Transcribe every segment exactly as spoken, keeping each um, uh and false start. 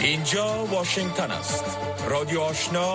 اینجا واشنگتن است. رادیو آشنا،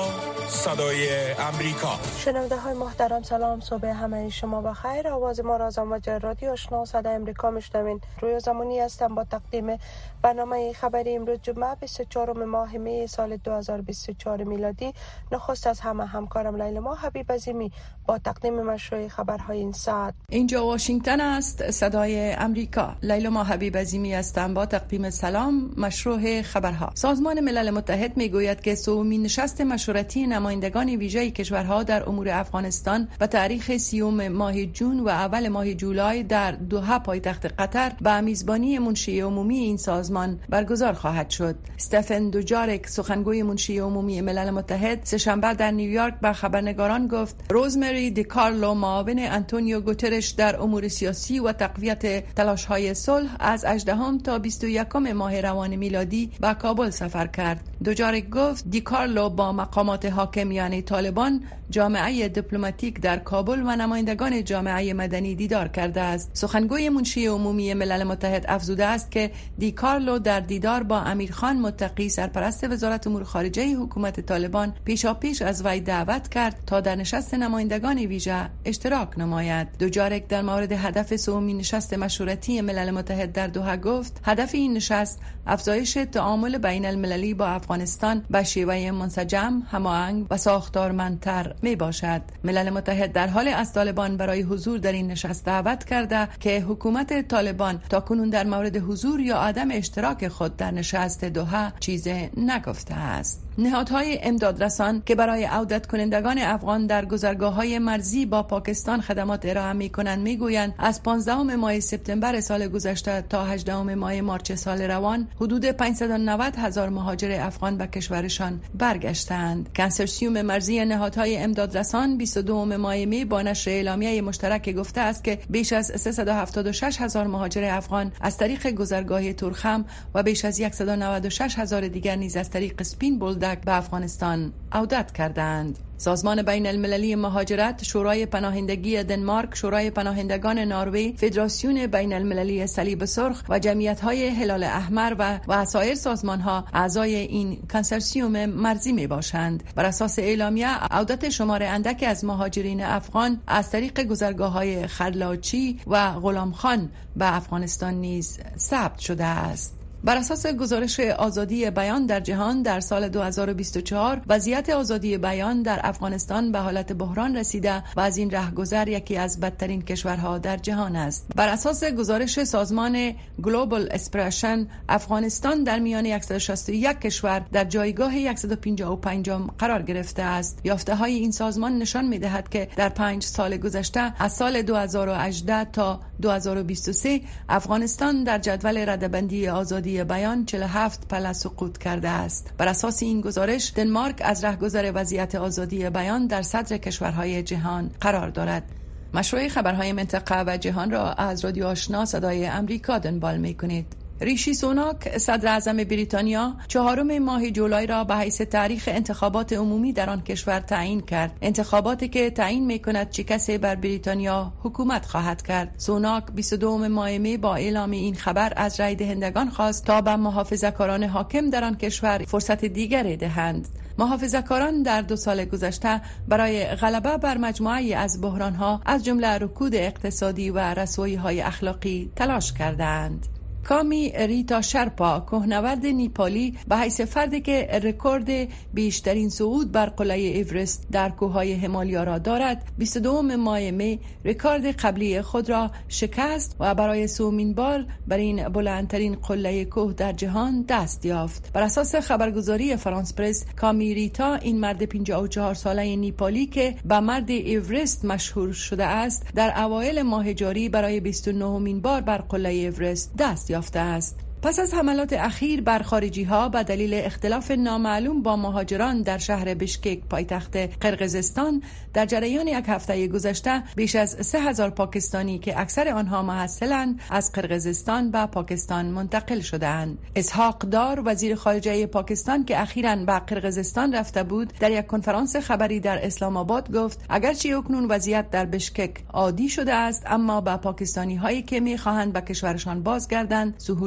صدای امریکا. شنونده های محترم سلام، صبح همه شما بخیر. آواز ما را از امواج رادیو آشنا صدای امریکا میشنوین. روی زمانی هستم با تقدیم برنامه خبری امروز جمعه بیست و چهارم ماه می سال دو هزار و بیست و چهار میلادی. نخست از همه همکارم لیلا حبیب عظیمی با تقدیم مشروع خبرهای این ساعت. اینجا واشنگتن است، صدای امریکا. لیلا حبیب عظیمی هستم با تقدیم سلام مشروع خبرها. سازمان ملل متحد میگوید که سومین نشست مشورتی نمایندگان ویژه کشورها در امور افغانستان و تاریخ سیوم ماه جون و اول ماه جولای در دوحه پایتخت قطر به میزبانی منشی عمومی این سازمان برگزار خواهد شد. استفن دوجارک، سخنگوی منشی عمومی ملل متحد، سه‌شنبه در نیویورک به خبرنگاران گفت روزمری دی کارلو، معاون آنتونیو گوترش در امور سیاسی و تقویت تلاش‌های صلح، از هجدهم تا بیست و یکم ماه روان میلادی به کابل سفر کرد. دوجارک گفت دی کارلو با مقامات حاکمیان طالبان، جامعه دیپلماتیک در کابل و نمایندگان جامعه مدنی دیدار کرده است. سخنگوی منشی عمومی ملل متحد افزوده است که دی کارلو در دیدار با امیرخان متقی، سرپرست وزارت امور خارجه حکومت طالبان، پیشاپیش از وی دعوت کرد تا در نشست نمایندگان ویژه اشتراک نماید. دوجارک در مورد هدف سومین نشست مشورتی ملل متحد در دوحه گفت هدف این نشست افزایش تعامل بین المللی با افغانستان به شیوه منسجم، هماهنگ و ساختارمندتر می باشد. ملل متحد در حال از طالبان برای حضور در این نشست دعوت کرده که حکومت طالبان تاکنون در مورد حضور یا عدم اشتراک خود در نشست دوحه چیزی نگفته است. نهادهای امدادرسان که برای عودت کنندگان افغان در گذرگاه‌های مرزی با پاکستان خدمات ارائه می‌کنند می‌گویند از پانزدهم ماه سپتامبر سال گذشته تا هجدهم ماه مارس سال روان حدود پانصد و نود هزار مهاجر افغان به کشورشان برگشتند. کنسورسیوم مرزی نهادهای امدادرسان بیست و دوم ماه می با نشر اعلامیه مشترک گفته است که بیش از سیصد و هفتاد و شش هزار مهاجر افغان از طریق گذرگاه تورخم و بیش از صد و نود و شش هزار دیگر نیز از طریق سپین بولدک به افغانستان عودت کردند. سازمان بین المللی مهاجرت، شورای پناهندگی دنمارک، شورای پناهندگان نروژ، فدراسیون بین المللی صلیب سرخ و جمعیت‌های هلال احمر و و سایر سازمان‌ها اعضای این کنسورسیوم مرزی می‌باشند. بر اساس اعلامیه عودت شمار اندکی از مهاجرین افغان از طریق گذرگاه‌های خرلاچی و غلامخان به افغانستان نیز ثبت شده است. بر اساس گزارش آزادی بیان در جهان در سال دو هزار و بیست و چهار وضعیت آزادی بیان در افغانستان به حالت بحران رسیده و از این رهگذر یکی از بدترین کشورها در جهان است. بر اساس گزارش سازمان گلوبال اسپریشن، افغانستان در میان صد و شصت و یک کشور در جایگاه صد و پنجاه و پنجم قرار گرفته است. یافته‌های این سازمان نشان می‌دهد که در پنج سال گذشته از سال دو هزار و هجده تا دو هزار و بیست و سه افغانستان در جدول رده‌بندی آزادی بیان چهل و هفت پله سقوط کرده است. بر اساس این گزارش دنمارک از رهگذر وضعیت آزادی بیان در صدر کشورهای جهان قرار دارد. مشروع خبرهای منطقه و جهان را از رادیو آشنا صدای امریکا دنبال می‌کنید. ریشی سوناک، صدر اعظم بریتانیا، چهارم ماه جولای را به حیث تاریخ انتخابات عمومی در آن کشور تعیین کرد. انتخاباتی که تعیین می‌کند چه کسی بر بریتانیا حکومت خواهد کرد. سوناک بیست و دوم ماه می با اعلام این خبر از رای دهندگان خواست تا به محافظه‌کاران حاکم در آن کشور فرصت دیگری دهند. محافظه‌کاران در دو سال گذشته برای غلبه بر مجموعه‌ای از بحران‌ها از جمله رکود اقتصادی و رسوایی‌های اخلاقی تلاش کردند. کامی ریتا شرپا، کوهنورد نیپالی، به حیث فردی که رکورد بیشترین صعود بر قله ایورست در کوههای همالیا را دارد، بیست و دوم ماه می رکورد قبلی خود را شکست و برای سومین بار بر این بلندترین قله کوه در جهان دست یافت. بر اساس خبرگزاری فرانس پرس، کامی ریتا، این مرد پنجاه و چهار ساله نیپالی که به مرد ایورست مشهور شده است، در اوایل ماه جاری برای بیست و نهمین بار بر قله ایورست دست یافته است. پس از حملات اخیر بر خارجی ها به دلیل اختلاف نامعلوم با مهاجران در شهر بشکک پایتخت قرقیزستان، در جریان یک هفته گذشته بیش از سه هزار پاکستانی که اکثر آنها محصلند از قرقیزستان به پاکستان منتقل شدند. اسحاق دار، وزیر خارجه پاکستان که اخیراً به قرقیزستان رفته بود، در یک کنفرانس خبری در اسلام آباد گفت اگرچه اکنون وضعیت در بشکک عادی شده است، اما به پاکستانی هایی که می خواهند به کشورشان بازگردند سهولت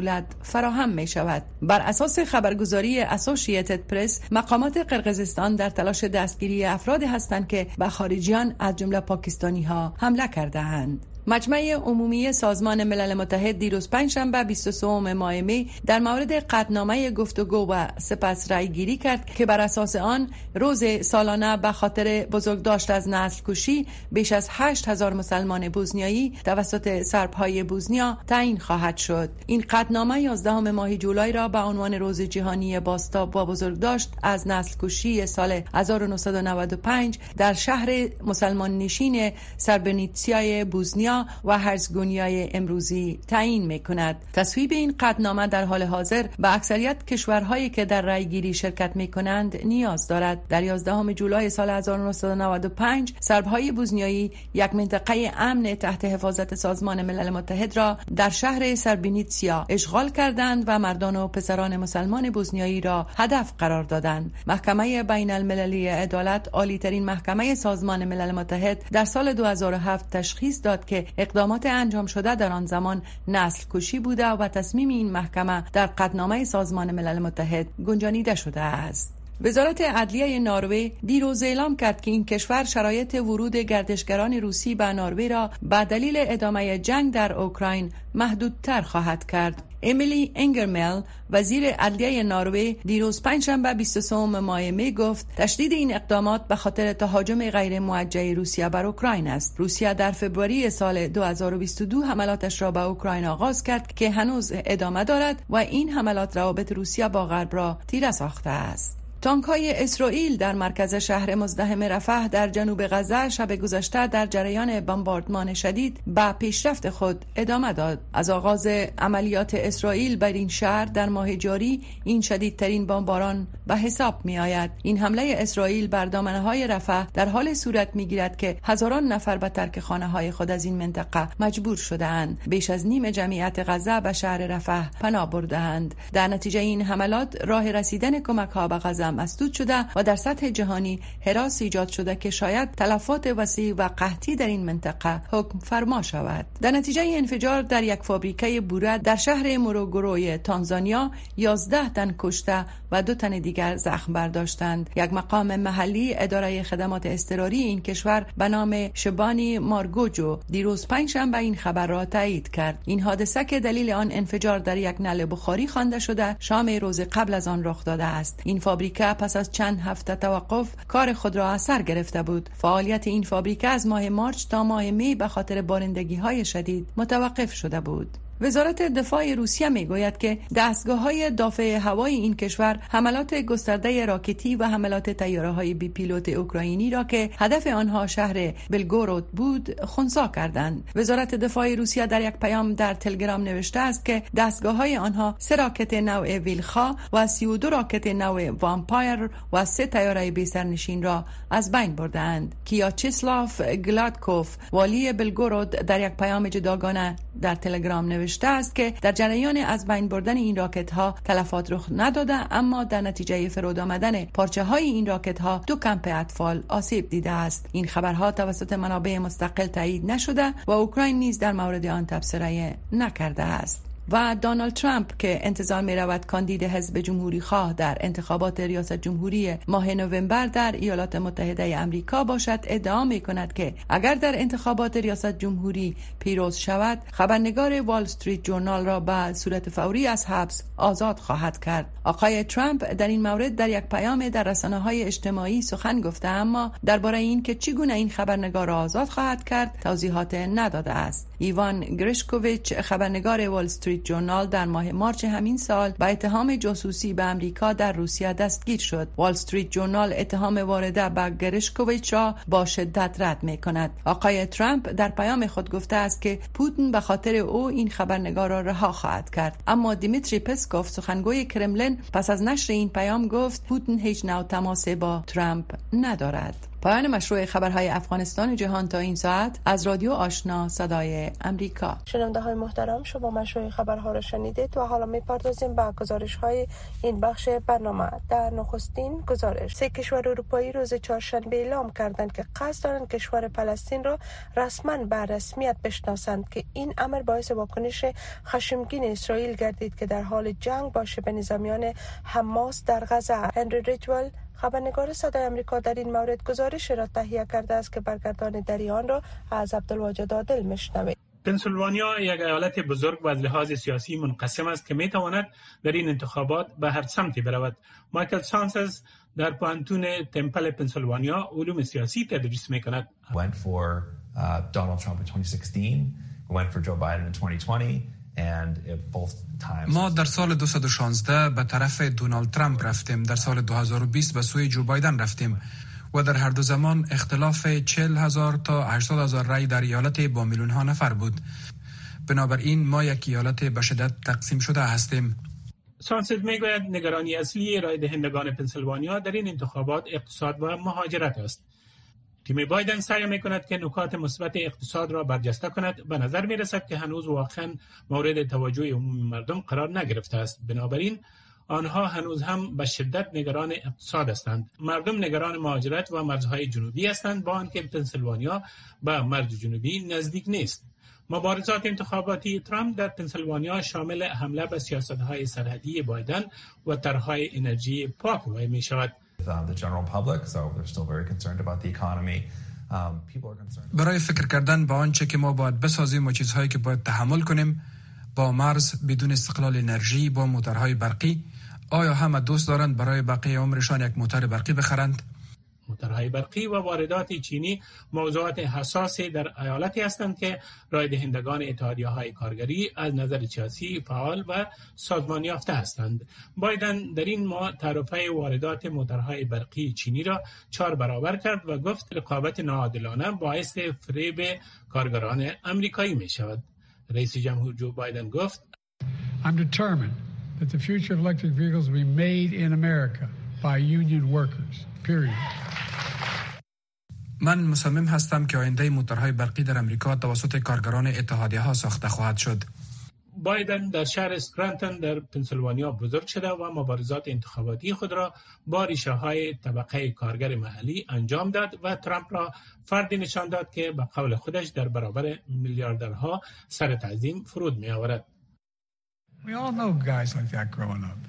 فراهم می شود. بر اساس خبرگزاری اسوسییتد پرس، مقامات قرقیزستان در تلاش دستگیری افرادی هستند که به خارجیان از جمله پاکستانی ها حمله کرده اند. مجمع عمومی سازمان ملل متحد دیروز پنجشنبه بیست و سوم ماه می در مورد قطعنامه گفتگو و سپس رأی گیری کرد که بر اساس آن روز سالانه به خاطر بزرگداشت از نسل کشی بیش از هشت هزار مسلمان بوسنیایی توسط سربهای بوسنیا تعیین خواهد شد. این قطعنامه یازدهم ماه جولای را به عنوان روز جهانی بازتاب با بزرگداشت از نسل کشی سال هزار و نهصد و نود و پنج در شهر مسلمان نشین سربنیتسیای بوسنیا و هرزگونیای امروزی تعیین می‌کند. تصویب این قطعنامه در حال حاضر به اکثریت کشورهایی که در رأی‌گیری شرکت می‌کنند نیاز دارد. در یازدهم جولای سال هزار و نهصد و نود و پنج سربهای بوسنیایی یک منطقه امن تحت حفاظت سازمان ملل متحد را در شهر سربنیتسیا اشغال کردند و مردان و پسران مسلمان بوسنیایی را هدف قرار دادند. محکمه بین المللی عدالت، عالی‌ترین محکمه سازمان ملل متحد، در سال دو هزار و هفت تشخیص داد که اقدامات انجام شده در آن زمان نسل کشی بوده و تصمیم این محکمه در قطعنامه سازمان ملل متحد گنجانیده شده است. وزارت عدلیه نروژ دیروز اعلام کرد که این کشور شرایط ورود گردشگران روسی به نروژ را به دلیل ادامه جنگ در اوکراین محدودتر خواهد کرد. امیلی انگرمل، وزیر عدلیه نروژ، دیروز پنجشنبه بیست و سوم ماه می گفت تشدید این اقدامات به خاطر تهاجم غیر موجه روسیه بر اوکراین است. روسیه در فوریه سال دو هزار و بیست و دو حملاتش را به اوکراین آغاز کرد که هنوز ادامه دارد و این حملات روابط روسیه با غرب را تیره ساخته است. تانک‌های اسرائیل در مرکز شهر مزدحم رفح در جنوب غزه شب گذشته در جریان بمباردمان شدید به پیشرفت خود ادامه داد. از آغاز عملیات اسرائیل بر این شهر در ماه جاری این شدیدترین بمباران به حساب می آید. این حمله اسرائیل بر دامنه‌های رفح در حال صورت می گیرد که هزاران نفر به ترک خانه‌های خود از این منطقه مجبور شده‌اند. بیش از نیم جمعیت غزه به شهر رفح پناه برده‌اند. در نتیجه این حملات راه رسیدن کمک‌ها به غزه مسدود شده و در سطح جهانی هراس ایجاد شده که شاید تلفات وسیع و قحطی در این منطقه حکم فرما شود. در نتیجه انفجار در یک فابریکه بوره در شهر موروگوروی تانزانیا یازده تن کشته و دو تن دیگر زخم برداشتند. یک مقام محلی اداره خدمات اضطراری این کشور به نام شبانی مارگوجو دیروز پنجشنبه این خبر را تایید کرد. این حادثه که دلیل آن انفجار در یک نل بخاری خوانده شده شام روز قبل از آن رخ داده است. این فابریکه پس از چند هفته توقف کار خود را از سر گرفته بود. فعالیت این فابریکه از ماه مارچ تا ماه می به خاطر بارندگی‌های شدید متوقف شده بود. وزارت دفاع روسیه میگوید که دستگاه‌های دافع هوایی این کشور حملات گسترده راکتی و حملات طیاره‌های بی پیلوت اوکراینی را که هدف آنها شهر بلگورود بود خنثی کردند. وزارت دفاع روسیه در یک پیام در تلگرام نوشته است که دستگاه‌های آنها سه راکت نوع ویلخا و سی و دو راکت نوع وامپایر و سه طیاره بی سرنشین را از بین بردند. کیاچسلاف گلادکوف، والی بلگورود، در یک پیام جداگانه در تلگرام نوشته است که در جریان از بین بردن این راکت ها تلفات رخ نداده، اما در نتیجه فرود آمدن پارچه های این راکت ها دو کمپ اطفال آسیب دیده است. این خبرها توسط منابع مستقل تایید نشده و اوکراین نیز در مورد آن تبصره نکرده است. و دونالد ترامپ که انتظار می رود کاندید حزب جمهوری خواه در انتخابات ریاست جمهوری ماه نوامبر در ایالات متحده آمریکا باشد، ادعا می کند که اگر در انتخابات ریاست جمهوری پیروز شود خبرنگار وال استریت جورنال را به صورت فوری از حبس آزاد خواهد کرد. آقای ترامپ در این مورد در یک پیام در رسانه‌های اجتماعی سخن گفته، اما درباره این که چگونه این خبرنگار را آزاد خواهد کرد توضیحات نداده است. ایوان گرشکوویچ، خبرنگار وال استریت جورنال، در ماه مارچ همین سال با اتهام جاسوسی به آمریکا در روسیه دستگیر شد. وال استریت جورنال اتهام وارده به گرشکوویچ را با شدت رد می کند. آقای ترامپ در پیام خود گفته است که پوتین به خاطر او این خبرنگار را رها خواهد کرد، اما دیمیتری پسکوف، سخنگوی کرملین، پس از نشر این پیام گفت پوتین هیچ نوع تماسی با ترامپ ندارد. پایان مشروع خبرهای افغانستان و جهان تا این ساعت از رادیو آشنا صدای امریکا. شنونده های محترم، شما مشروع خبرها را شنیدید و حالا می‌پردازیم به گزارش های این بخش برنامه. در نخستین گزارش، سه کشور اروپایی روز چهارشنبه اعلام کردند که قصد دارند کشور فلسطین را رسما به رسمیت بشناسند که این امر باعث واکنش خشمگین اسرائیل گردید که در حال جنگ با شبه نظامیان حماس در غزه. هنری ریجول، خبرنگار صدای امریکا، در این مورد گزارش را تهیه کرده است که برگردان در آن را از عبدالواجد عادل میشنوید. پنسیلوانیا یک ایالت بزرگ و از لحاظ سیاسی منقسم است که میتواند در این انتخابات به هر سمتی برود. مایکل سانسز در پوهنتون تمپل پنسیلوانیا علوم سیاسی تدریس میکند. went for uh, Donald Trump in twenty sixteen, went for Joe Biden in twenty twenty. ما در سال دو هزار و شانزده به طرف دونالد ترامپ رفتیم، در سال دو هزار و بیست به سوی جو بایدن رفتیم و در هر دو زمان اختلاف چهل هزار تا هشتاد هزار رای در ایالت با میلیون ها نفر بود. بنابراین ما یک ایالت به شدت تقسیم شده هستیم. سانسز میگوید نگرانی اصلی رای دهندگان پنسیلوانیا در این انتخابات اقتصاد و مهاجرت است. تیم بایدن سعی میکند که نکات مثبت اقتصاد را برجسته کند. به نظر میرسد که هنوز واقعا مورد توجه عمومی مردم قرار نگرفته است. بنابراین آنها هنوز هم به شدت نگران اقتصاد هستند. مردم نگران مهاجرت و مرزهای جنوبی هستند، با آنکه پنسیلوانیا به مرز جنوبی نزدیک نیست. مبارزات انتخاباتی ترامپ در پنسیلوانیا شامل حمله به سیاست‌های سرحدی بایدن و طرح‌های انرژی پاک می شود. برای فکر کردن با آنچه که ما باید بسازیم و چیزهایی که باید تحمل کنیم، با مرز، بدون استقلال انرژی، با موتورهای برقی، آیا همه دوست دارند برای بقیه عمرشان یک موتور برقی بخرند؟ موتورهای برقی و واردات چینی موضوعات حساسی در ایالتی هستند که رای دهندگان اتحادیه‌های کارگری از نظر سیاسی فعال و سازمان یافته هستند. بایدن در این ماه تعرفه واردات موتورهای برقی چینی را چهار برابر کرد و گفت رقابت ناعادلانه باعث فریب کارگران امریکایی می شود. رئیس جمهور جو بایدن گفت: I'm determined that the future of electric vehicles will be made in America by union workers. Period. من مصمم هستم که آینده موتورهای برقی در امریکا توسط کارگران اتحادیه ها ساخته خواهد شد. بایدن در شهر اسکرانتون در پنسیلوانیا بزرگ شده و مبارزات انتخاباتی خود را با ریشه های طبقه کارگر محلی انجام داد و ترامپ را فردی نشان داد که به قول خودش در برابر میلیاردرها سر تعظیم فرود می آورد. We all know guys like that growing up.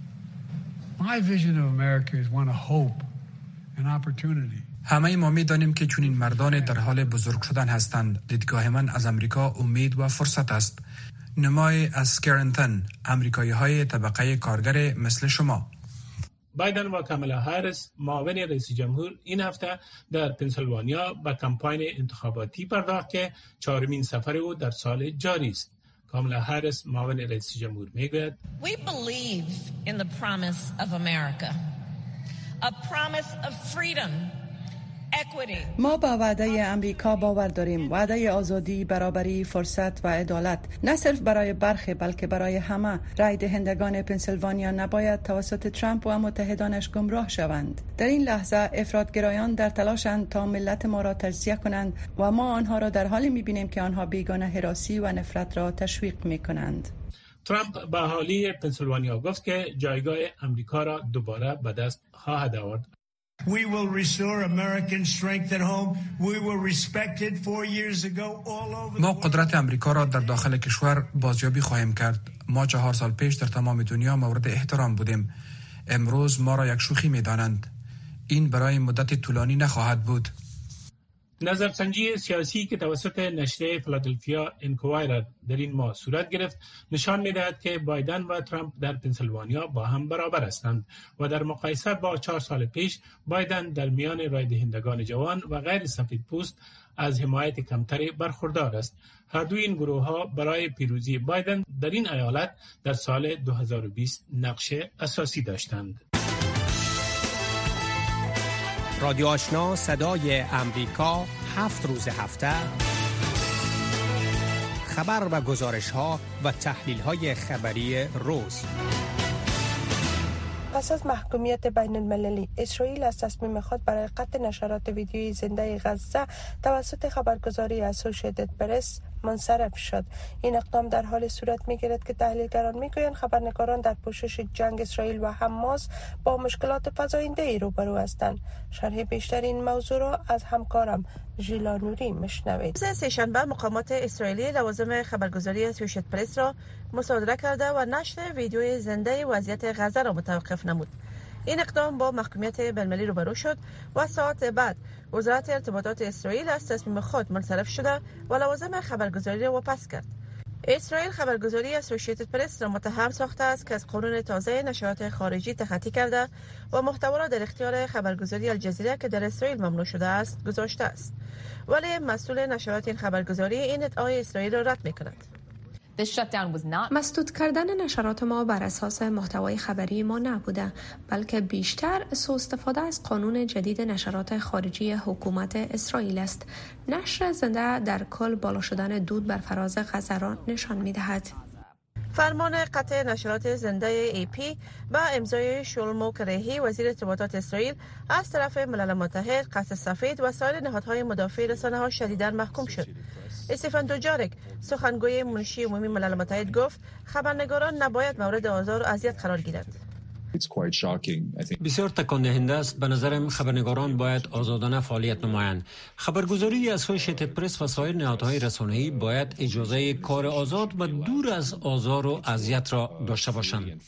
My vision of America is one of hope and opportunity. همه ما می دانیم که چنین مردان در حال بزرگ شدن هستند. دیدگاه من از امریکا امید و فرصت است. نمای از اسکرانتون، امریکایی های طبقه کارگر مثل شما. بایدن و کامالا هریس، معاون رئیس جمهور، این هفته در پنسیلوانیا به کمپاین انتخاباتی پرداخت که چهارمین سفر او در سال جاری است. کامالا هریس، معاون رئیس جمهور، میگوید: We believe in the promise of America. A promise of freedom. ما با وعده امریکا باور داریم، وعده آزادی، برابری، فرصت و عدالت، نه صرف برای برخی بلکه برای همه. رای دهندگان پنسیلوانیا نباید توسط ترامپ و متحدانش گمراه شوند. در این لحظه افراطگرایان در تلاشند تا ملت ما را تجزیه کنند و ما آنها را در حالی می‌بینیم که آنها بیگانه هراسی و نفرت را تشویق می‌کنند. ترامپ به اهالی پنسیلوانیا گفت که جایگاه امریکا را دوباره به دست خواهد آورد. We will restore American strength at home. We were respected four years ago all over. ما قدرت امریکا را در داخل کشور بازیابی خواهیم کرد. ما چهار سال پیش در تمام دنیا مورد احترام بودیم. امروز ما را یک شوخی می‌دانند. این برای مدت طولانی نخواهد بود. نظرسنجی سیاسی که توسط نشریه فیلادلفیا انکوایر در این ماه صورت گرفت نشان می‌دهد که بایدن و ترامپ در پنسیلوانیا با هم برابر هستند و در مقایسه با چهار سال پیش بایدن در میان رای دهندگان جوان و غیر سفیدپوست از حمایت کمتری برخوردار است. هر دو این گروه‌ها برای پیروزی بایدن در این ایالت در سال دو هزار و بیست نقش اساسی داشتند. رادیو آشنا صدای امریکا، هفت روز هفته خبر و گزارش ها و تحلیل های خبری روز. پس از محکومیت بین المللی، اسرائیل از تصمیم خود برای قطع نشرات ویدیویی زنده غزه توسط خبرگزاری اسوسییتد پرس منصرف شد. این اقدام در حال صورت می‌گیرد که تحلیلگران می‌گویند خبرنگاران در پوشش جنگ اسرائیل و حماس با مشکلات فزاینده‌ای روبرو هستند. شرح بیشتر این موضوع را از همکارم ژیلا نوری میشنوید. روز سه‌شنبه مقامات اسرائیلی لوازم خبرگزاری اسوسییتد پرس را مصادره کرده و نشر ویدیوی زنده وضعیت غزه را متوقف نمود. این اقدام با محکومیت بین‌المللی روبرو شد و ساعت بعد وزارت ارتباطات اسرائیل از تصمیم خود منصرف شده و لوازم خبرگزاری را واپس کرد. اسرائیل خبرگزاری اسوسییتد پرس را متهم ساخته است که از قانون تازه نشرات خارجی تخطی کرده و محتوا را در اختیار خبرگزاری الجزیره که در اسرائیل ممنوع شده است گذاشته است. ولی مسئول نشرات این خبرگزاری این ادعای اسرائیل را رد می‌کند. مسدود کردن نشرات ما بر اساس محتوای خبری ما نبوده، بلکه بیشتر سوء استفاده از قانون جدید نشرات خارجی حکومت اسرائیل است. نشر زنده در کل بالا شدن دود بر فراز غزه را نشان می‌دهد. فرمان قطع نشرات زنده ای پی با امضای شلمو کرهی وزیر ارتباطات اسرائیل از طرف ملل متحد، قصر سفید و سایر نهادهای مدافع رسانه‌ها شدیداً محکوم شد. استفان دوجارک سخنگوی منشی عمومی ملل متحد گفت خبرنگاران نباید مورد آزار و اذیت قرار گیرند. بسیار تکان دهنده است. به نظرم خبرنگاران باید آزادانه فعالیت نمایند. خبرگزاری اسوسییتد پرس و سایر نهادهای رسانه‌ای باید اجازه کار آزاد و دور از آزار و اذیت را داشته باشند.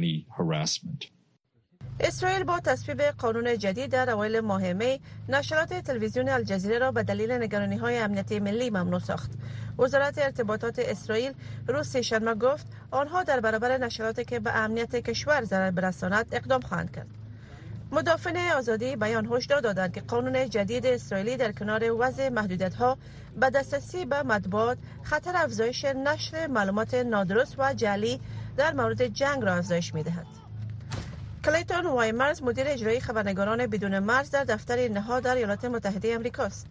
اسرائیل با تصویب قانون جدید در اوایل ماه می نشرات تلویزیون الجزیره را به دلیل نگرانی‌های امنیتی ملی ممنوع ساخت. وزارت ارتباطات اسرائیل روز سه‌شنبه گفت آنها در برابر نشراتی که به امنیت کشور ضرر برساند اقدام خواهند کرد. مدافعین آزادی بیان هشدار دادند که قانون جدید اسرائیلی در کنار وضع محدودیت‌ها به دسترسی به مطبوعات خطر افزایش نشر معلومات نادرست و جعلی در مورد جنگ را افزایش می‌دهد. کلیتون وایمرز مدیر اجرایی خبرنگاران بدون مرز در دفتر نهاد در ایالات متحده آمریکا است.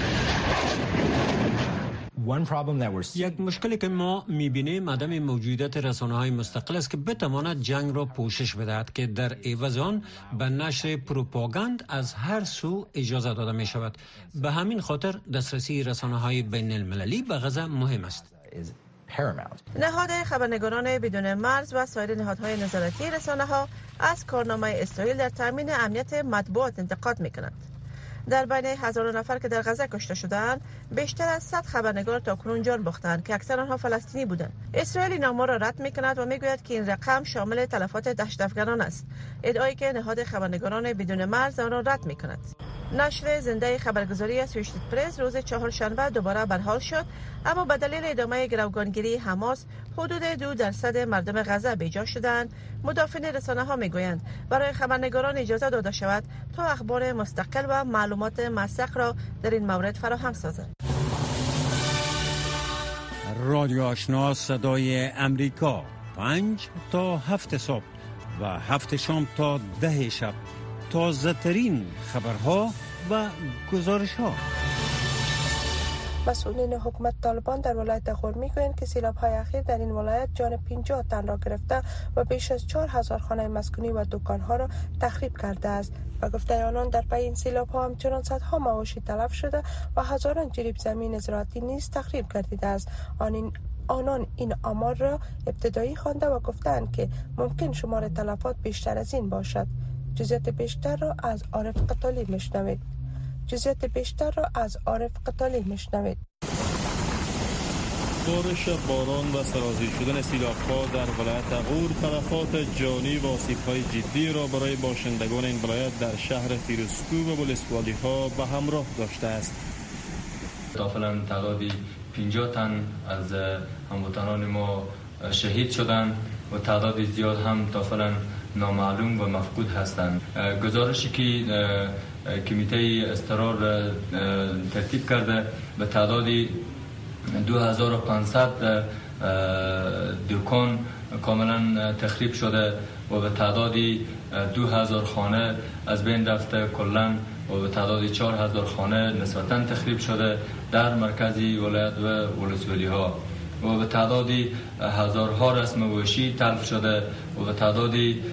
یک مشکلی که ما می‌بینیم عدم موجودیت رسانه‌های مستقل است که بتواند جنگ را پوشش بدهد که در عوض آن به نشر پروپاگاند از هر سو اجازه داده می شود. به همین خاطر دسترسی رسانه‌های بین المللی به غزه مهم است. نهاد خبرنگاران بدون مرز و سایر نهادهای نظارتی رسانه‌ها از کارنامه اسرائیل در تامین امنیت مطبوعات انتقاد می‌کنند. در بین هزاران نفر که در غزه کشته شدند، بیشتر از صد خبرنگار تاکنون جان باختند که اکثر آنها فلسطینی بودند. اسرائیل این آمار را رد می‌کند و می‌گوید که این رقم شامل تلفات دهشت افغانان است، ادعایی که نهاد خبرنگاران بدون مرز آن را رد می‌کند. نشر زنده خبرگزاری اسوسییتد پرس روز چهارشنبه دوباره برحال شد، اما به دلیل ادامه گروگانگیری حماس حدود دو درصد مردم غزه بیجا شدند. مدافعین رسانه‌ها می‌گویند برای خبرنگاران اجازه داده شود تا اخبار مستقل و معلومات موثق را در این مورد فراهم سازند. رادیو آشنا صدای امریکا پنج تا هفت صبح و هفت شام تا ده شب، تازه ترین خبرها و گزارش ها. مسئولین حکومت طالبان در ولایت غور میگویند که سیلاب‌های اخیر در این ولایت جان پنجاه تن را گرفته و بیش از چهار هزار خانه مسکونی و دکان‌ها را تخریب کرده است. و گفته آنان در پی این سیلاب‌ها همچنان صدها مواشی تلف شده و هزاران جریب زمین زراعتی نیز تخریب گردیده است. آن آنان این آمار را ابتدایی خوانده و گفتند که ممکن شمار تلفات بیشتر از این باشد. جزئیات بیشتر را از عارف قطالی میشنوید. جزئیات بیشتر را از عارف قطالی میشنوید. بارش باران و سرازیر شدن سیلاب‌ها در ولایت غور تلفات جانی و آسیب‌های جدی را برای باشندگان این ولایت در شهر فیروزکو و ولسوالی‌ها به همراه داشته است. داخلا تعدادی پنجاه تن از هموطنان ما شهید شدند و تعداد زیاد هم داخلا نامعلوم و مفقود هستند. گزارشی که کمیته اضطرار ترتیب کرده به تعدادی دو هزار و پانصد دکان کاملا تخریب شده و به تعدادی دو هزار خانه از بین رفته کلا و به تعدادی چهار هزار خانه نسبتاً تخریب شده در مرکزی ولایت و ولسوالی ها. و به تعداد هزارها رسم مواشی تلف شده و به تعداد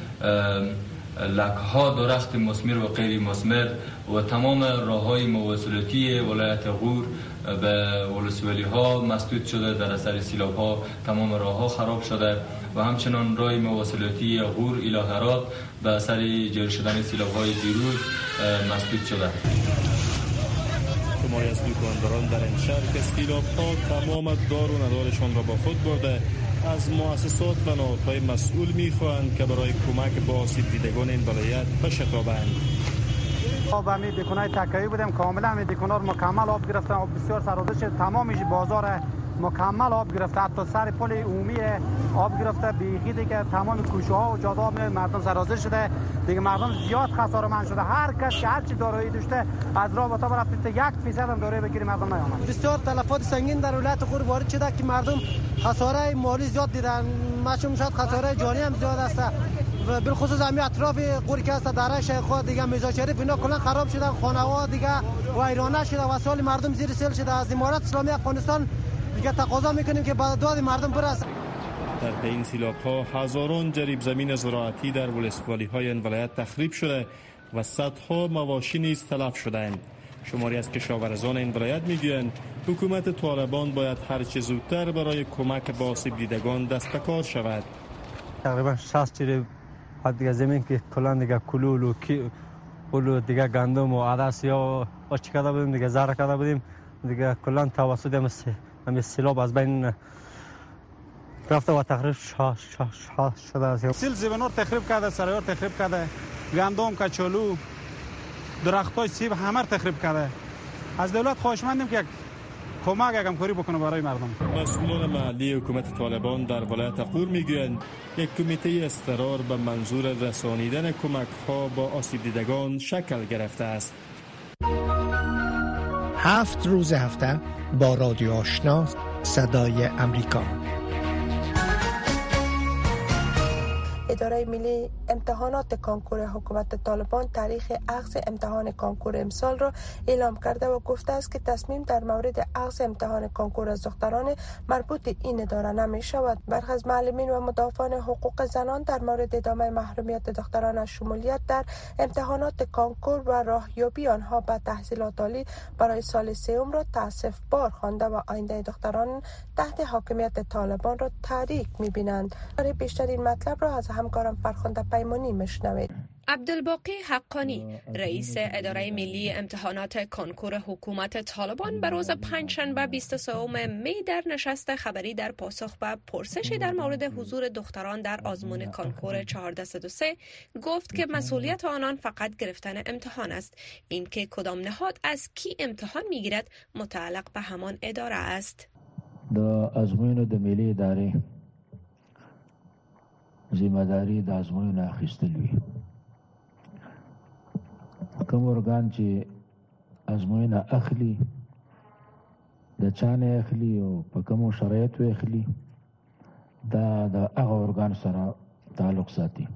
لکها درخت مثمر و غیر مثمر و تمام راههای مواصلاتی ولایت غور به ولسوالی ها مسدود شده. در اثر سیلاب ها تمام راه ها خراب شده و همچنان راه مواصلاتی غور الی هرات به اثر جاری شدن سیلاب های دیروز مسدود شده. شماری از دکانداران در این شهر که سیلاب ها تمام دار و ندارشان را با خود برده از مؤسسات و نهادهای مسئول می‌خواهند که برای کمک به آسیب دیدگان این ولایت بشتابند. آب همین دکان‌های تکه‌ای بودیم، کاملا همین دکان‌ها مکمل آب گرفتن، آب بسیار سرازش شد، تمامش بازار مکمل آب گرفته، حتی سر پل عمومی آب گرفته، بیخی دیگه تمام کوچه‌ها و جاده‌ها مردم سرازش شده، دیگه مردم زیاد خساره‌مند شده. هر کس که هر چی دارایی داشته از راه و تا رفته یک فیصد هم دارایی بگیری مردم نیامد. بسیار تلفات سنگین در ولایت غور وارد شده که مردم خساره مالی زیاد دیدن، ماشون شاید خساره جانی هم زیاد است و بالخصوص همین اطراف غور که است در شیخ دیگه میرزا شریف اینا کلا خراب شده، خانه‌ها دیگه ویرانه شده و سال مردم زیر سیل شده. از امارات اسلامی افغانستان دیگه تقاضا میکنیم که بعد داد مردم برسه. در بین سیلاب ها هزاران جریب زمین زراعتی در ولسوالی های این ولایت تخریب شده و صدها مواشی نیز تلف شدند. شماری از کشاورزان این ولایت میگویند حکومت طالبان باید هر چه زودتر برای کمک به آسیب دیدگان دست به کار شود. تقریبا شصت جریب دیگه زمین که کلا دیگه کلول و کی کلول دیگه گندم و عدس یا آچ کرده بودیم دیگه زرع کرده بودیم دیگه کلا توسط همین سیلاب از بین رفته و تخریب شده است. سیل زیبنور تخریب کرده، سرایار تخریب کرده، گندم، کچالو، درختای سیب همه تخریب کرده. از دولت خواهشمندیم که کمک همکاری بکنه برای مردم. مسئولان محلی حکومت طالبان در ولایت غور میگویند یک کمیته اضطرار به منظور رسانیدن کمک ها با آسیب دیدگان شکل گرفته است. هفت روز هفته با رادیو آشنا صدای امریکا. اداره ملی امتحانات کانکور حکومت طالبان تاریخ اخذ امتحان کانکور امسال را اعلام کرده و گفته است که تصمیم در مورد اخذ امتحان کانکور از دختران مربوط این اداره نمی شود. برخی از معلمین و مدافعان حقوق زنان در مورد ادامه محرومیت دختران از شمولیت در امتحانات کانکور و راهیابی آنها به تحصیلات عالی برای سال سوم را تأسف بار خوانده و آینده دختران تحت حاکمیت طالبان را تاریک می‌بینند. برای بیشتر این مطلب را از همکارم فرخنده پیمانی مشنوید. عبدالباقی حقانی رئیس اداره ملی امتحانات کانکور حکومت طالبان به روز پنجشنبه بیست و سوم می در نشست خبری در پاسخ به پرسشی در مورد حضور دختران در آزمون کانکور چهارصد و سه گفت که مسئولیت آنان فقط گرفتن امتحان است. اینکه کدام نهاد از کی امتحان میگیرد متعلق به همان اداره است. د آزمون د ملی اداره ذمہداری د ازموینو اخیستل وي. کوم ارګان چې ازموینه اخلي د چانه اخلي او په کومو شرایطو اخلي دا د هغه ارګان سره تعلق ساتي.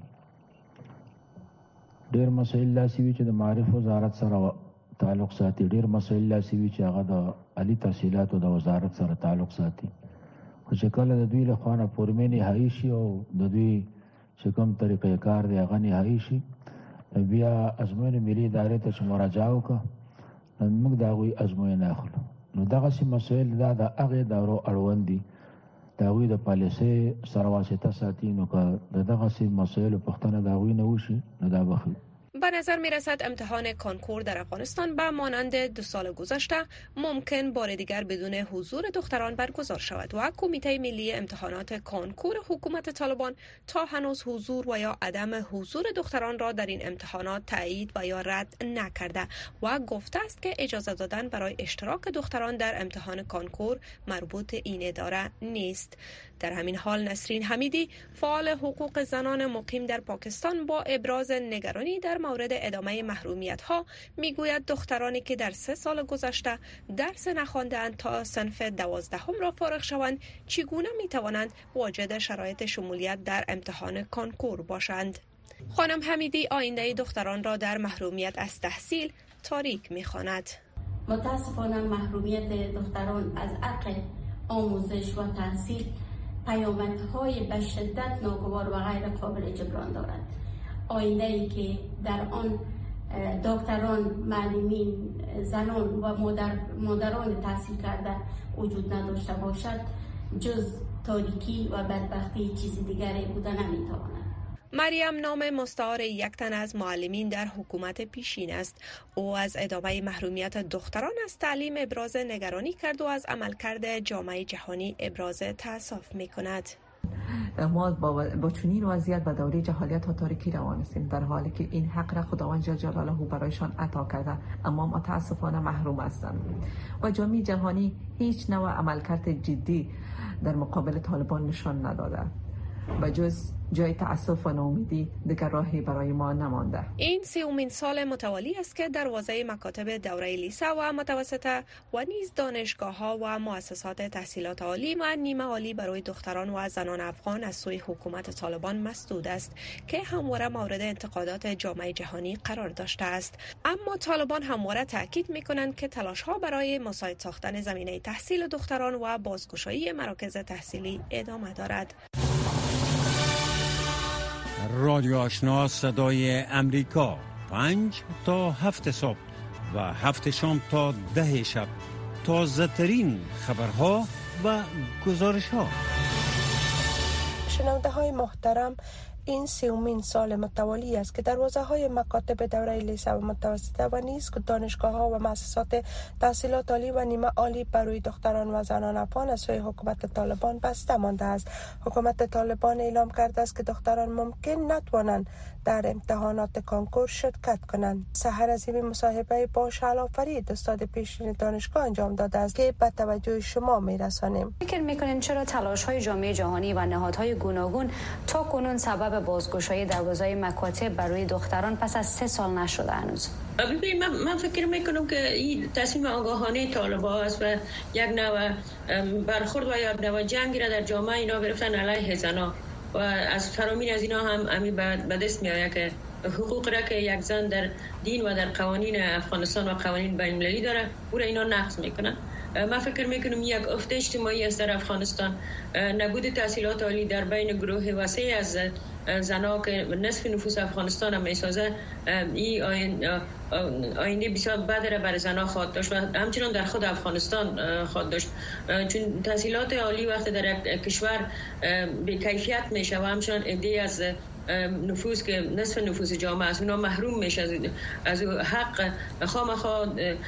ډېر مسایل لاسي وي چې د معرف وزارت سره تعلق ساتي، ډېر مسایل لاسي وي چې هغه د عالی تحصیلاتو د وزارت سره تعلق ساتي. خو چې کله د دوی له خوا نه فورمې نهایي شي او د دوی چې کوم طریقې کار دی هغه نهایي شي، بیا ازموینې ملي ادارې ته چې مراجعه وکړه موږ د هغوی ازموینه اخلو. نو دغسې مسایل دا د هغې دورو اړوند دي، د هغوی د پالیسۍ سره واسطه ساتي. نو که د دغسې مسایلو پوښتنه د هغوی نه وشي نو دا به به نظر می رسد امتحان کانکور در افغانستان به مانند دو سال گذشته ممکن بار دیگر بدون حضور دختران برگزار شود و کمیته ملی امتحانات کانکور حکومت طالبان تا هنوز حضور و یا عدم حضور دختران را در این امتحانات تایید و یا رد نکرده و گفته است که اجازه دادن برای اشتراک دختران در امتحان کانکور مربوط این اداره نیست. در همین حال نسرین حمیدی فعال حقوق زنان مقیم در پاکستان با ابراز نگرانی در مورد ادامه محرومیت ها میگوید دخترانی که در سه سال گذشته درس نخواندند تا صنف دوازدهم را فارغ شوند چگونه میتوانند واجد شرایط شمولیت در امتحان کانکور باشند. خانم حمیدی آینده دختران را در محرومیت از تحصیل تاریک میخواند. متاسفانه محرومیت دختران از حق آموزش و تحصیل پیامدهای به شدت ناگوار و غیر قابل جبران دارد. آینده ای که در آن دکتران، معلمین، زنان و مادر، مادران تحصیل کرده وجود نداشته باشد جز تاریکی و بدبختی چیز دیگری بوده نمیتواند. مریم نام مستعار یک تن از معلمین در حکومت پیشین است. او از ادامه محرومیت دختران از تعلیم ابراز نگرانی کرد و از عملکرد جامعه جهانی ابراز تأسف می کند. ما با, با چنین وضعیت به دوره جهالیت و تاریکی روان هستیم، در حالی که این حق را خداوند جل جلاله برایشان عطا کرده، اما متاسفانه محروم هستند و جامعه جهانی هیچ نوع عملکرد جدی در مقابل طالبان نشان نداده. بجز جای تأسف و ناامیدی دیگر راهی برای ما نمانده. این سیومین سال متوالی است که دروازه مکاتب دوره لیسه و متوسطه و نیز دانشگاه ها و مؤسسات تحصیلات عالی و نیمه عالی برای دختران و زنان افغان از سوی حکومت طالبان مسدود است که همواره مورد انتقادات جامعه جهانی قرار داشته است. اما طالبان همواره تاکید می‌کنند که تلاش ها برای مساعد ساختن زمینه تحصیل دختران و بازگشایی مراکز تحصیلی ادامه دارد. رادیو آشنا صدای امریکا، پنج تا هفت صبح و هفت شام تا ده شب، تازه ترین خبرها و گزارش ها. شنونده های محترم، این سیومین سال متوالی است که دروازه های مکاتب دوره لیسه و متوسطه و نیز دانشگاه ها و مؤسسات تحصیلات عالی و نیمه عالی برای دختران و زنان افغان از سوی حکومت طالبان بسته مانده است. حکومت طالبان اعلام کرده است که دختران ممکن نتوانند در امتحانات کنکور شرکت کنند. سحر عظیمی مصاحبه با شعلا فرید، استاد پیشین دانشگاه انجام داده است که به توجه شما میرسانیم. فکر میکنین چرا تلاش های جامعه جهانی و نهادهای گوناگون تا کنون سبب بازگشایی دروازه‌های مکاتب برای دختران پس از سه سال نشده هنوز؟ ببین، من, من فکر میکنم که این تصمیم آگاهانه طالبان است و یک نوع برخورد و یک نوع جنگی را در جامعه اینا گرفتن علیه زنان و از فرامین از اینا هم امی به دست می آید که حقوق را که یک زن در دین و در قوانین افغانستان و قوانین بین المللی داره او را اینا نقض میکنن. من فکر میکنم یک افت اجتماعی است در افغانستان، نبود تحصیلات عالی در بین گروه وسیع از زنها که نصف نفوس افغانستان هم میسازه، این آینده بسیار بد را برای زنها خواهد داشت و همچنان در خود افغانستان خواهد داشت، چون تحصیلات عالی وقتی در کشور به کیفیت میشه و همچنان عده‌ای از نفوس که نصف نفوس جامعه است اونا محروم میشه از حق، خامخا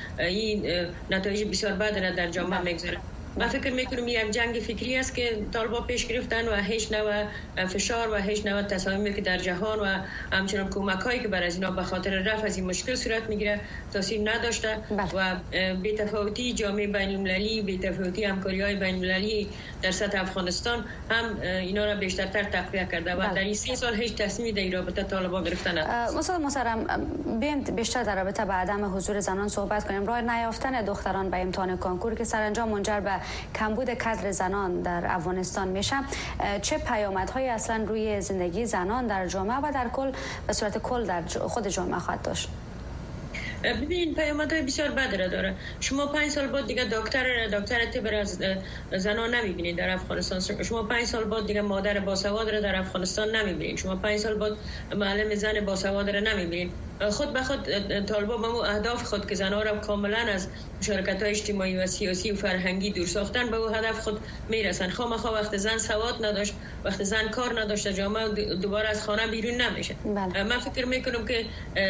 این نتایج بسیار بد را در جامعه میگذاره. من فکر میکنم یک جنگ فکری است که طالبان پیش گرفتن و هیچ نوع فشار و هیچ نوع تصامیمی که در جهان و همچنان کمک هایی که برای اینا به خاطر رفع از این مشکل صورت میگیره تاثیر نداشته و بی تفاوتی جامعه بین المللی، بی تفاوتی همکاری های بین المللی در سطح افغانستان هم اینا را بیشترتر تقویت کرده و در این سه سال هیچ تصمیمی در این رابطه طالبان گرفتن نداشته. مثلا محترم، بیایم بیشتر در رابطه با عدم حضور زنان صحبت کنیم. راه نیافتن دختران به امتحان کنکور که سرانجام منجر به کمبود کادر زنان در افغانستان میشه، چه پیامدهایی اصلا روی زندگی زنان در جامعه و در کل به صورت کل در خود جامعه خواهد داشت؟ ببین، پیامدهای بسیار بد را داره. شما پنج سال بعد دیگه دکتر دکتر طب از زنان نمیبینید در افغانستان. شما پنج سال بعد دیگه مادر باسواد را در افغانستان نمیبینید. شما پنج سال بعد معلم زن باسواد را نمیبینید. خود به خود طالبان به اهداف خود که زنان را کاملا از مشارکت‌های اجتماعی و سیاسی و فرهنگی دور ساختن به اون هدف خود میرسن. خامخا وقت زن سواد نداشت، وقت زن کار نداشت، جامعه دوباره از خانه بیرون نمیشه. بله. من فکر میکنم که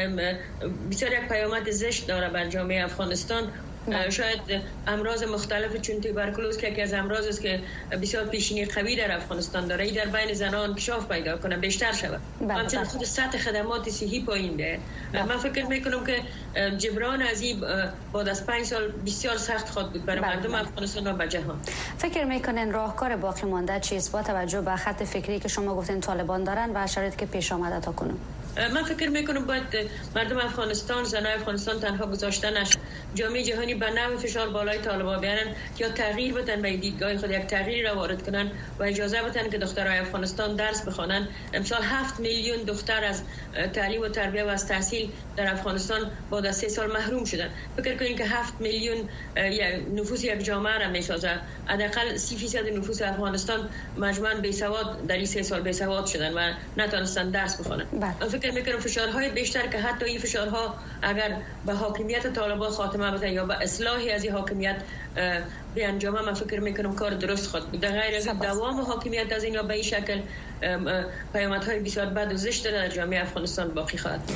بسیار یک پیامد زشت داره بر جامعه افغانستان. شاید امراض مختلف چون توبرکلوز که یکی از امراض است که بسیار پیشینی قوی در افغانستان داره، این در بین زنان انکشاف پیدا کنه، بیشتر شود. همچنین خود سطح خدمات صحی پایین ده. من فکر میکنم که جبران از این بعد از پنج سال بسیار سخت خواهد بود برای مردم افغانستان و به جهان. فکر میکنین راهکار باقی مانده چیست با توجه به خط فکری که شما گفتین طالبان دارن و شرایطی که پیش آمده تا کنون؟ من فکر میکنم باید مردم افغانستان، زنای افغانستان تنها گذاشته نشه. جامعه جهانی به نوع فشار بالای طالبان بیارن که یا تغییر بدن و دیدگاه خود یک تغییری را وارد کنن و اجازه بدن که دخترای افغانستان درس بخوانن. امسال هفت میلیون دختر از تعلیم و تربیت و از تحصیل در افغانستان بعد از سه سال محروم شدن. فکر کنین که هفت میلیون نفوس یک جامعه را میسازه. حداقل سی فیصد نفوس افغانستان مجموعاً بیسواد در این سه سال بیسواد شدن و نتونستن درس بخوانن. من فکر میکنم فشارهای بیشتر که حتی این فشارها اگر به حاکمیت طالبان خاتمه بده یا به اصلاحی از این حاکمیت به انجام، من فکر میکنم کار درست خواهد بود. در غیر از دوام حاکمیت از این یا به این شکل پیامدهای بسیار بد و زشت در جامعه افغانستان باقی خواهد بود.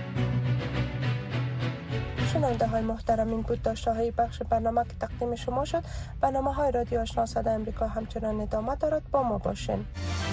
شنونده های محترم، این بود داشته های بخش برنامه که تقدیم شما شد. برنامه های رادیو آشنا صدای امریکا همچنان ادامه دارد. با ما باشین.